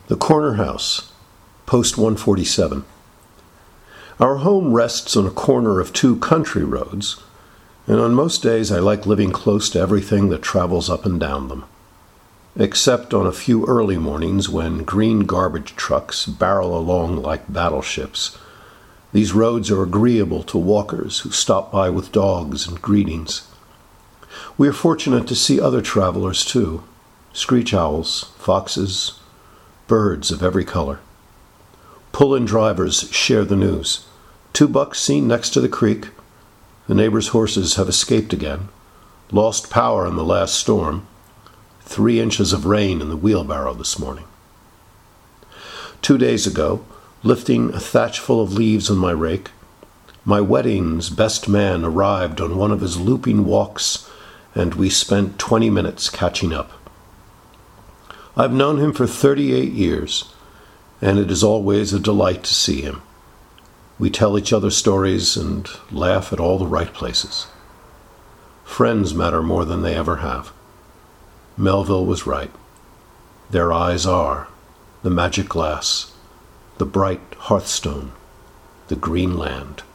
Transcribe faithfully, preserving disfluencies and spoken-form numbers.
The Corner House, Post one forty-seven. Our home rests on a corner of two country roads, and on most days I like living close to everything that travels up and down them. Except on a few early mornings when green garbage trucks barrel along like battleships. These roads are agreeable to walkers who stop by with dogs and greetings. We are fortunate to see other travelers, too. Screech owls, foxes, birds of every color. Pull-in drivers share the news. Two bucks seen next to the creek. The neighbor's horses have escaped again. Lost power in the last storm. Three inches of rain in the wheelbarrow this morning. Two days ago, lifting a thatch full of leaves on my rake, my wedding's best man arrived on one of his looping walks, and we spent twenty minutes catching up. I've known him for thirty-eight years, and it is always a delight to see him. We tell each other stories and laugh at all the right places. Friends matter more than they ever have. Melville was right. Their eyes are the magic glass, the bright hearthstone, the green land.